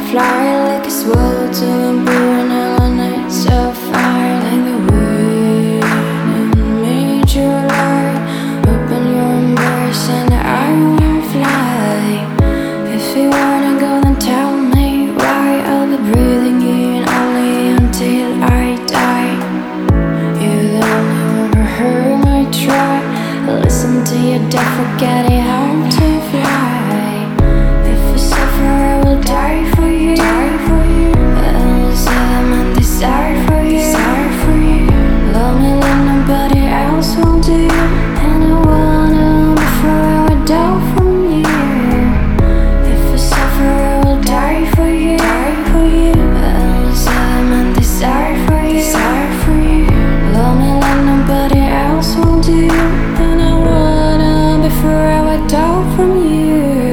fly like a swallow to the burn all night so far, like the wind in major light. Open your embrace and I will fly. If you wanna go, then tell me why. I'll be breathing in only until I die. You're the only one who heard my try. Listen to your death, forgetting how to fly. If I suffer, I will die for you. I'll have my desire for you. Love me like nobody else will do. And I wanna before I would die from you. If I suffer, I will die for you. I'll have my desire for you. Love me like nobody else will do. And I wanna before I would die from you.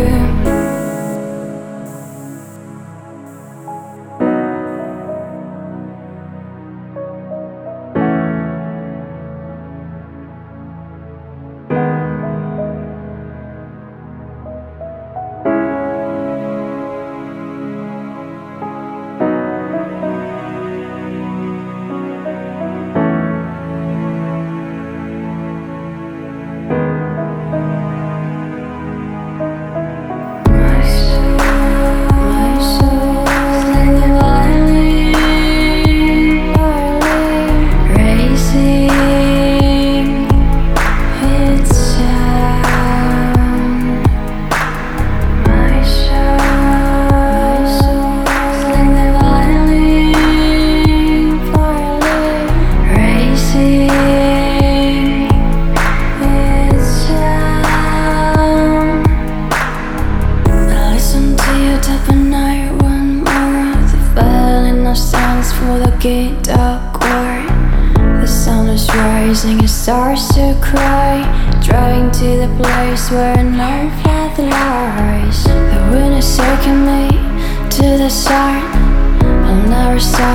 For the guitar chord, the sun is rising, it starts to cry. Driving to the place where no path lies. The wind is taking me to the side. I'll never stop